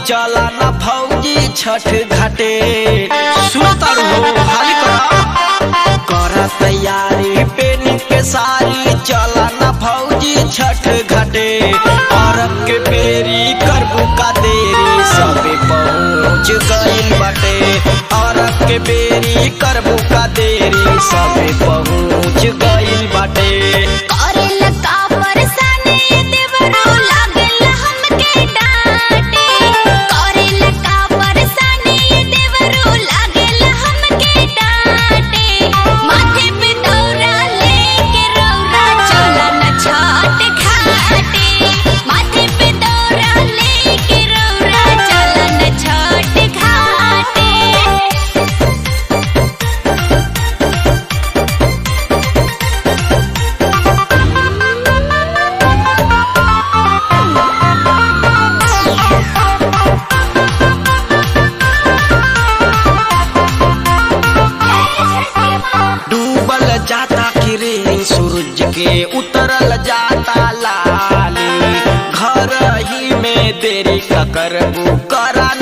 चला ना भौजी छठ घाटे। सुनतर हो हाली करा तैयारी पेनी के सारी चला ना भौजी छठ घाटे। औरत के बेरी करबू का देरी सबे पहुँच गइल बाटे। औरत के बेरी करबू का देरी सबे पहुँच गइल बाटे। जाता किरण सूरज के उतरल जाता लाली। घर ही में देरी का करबू करा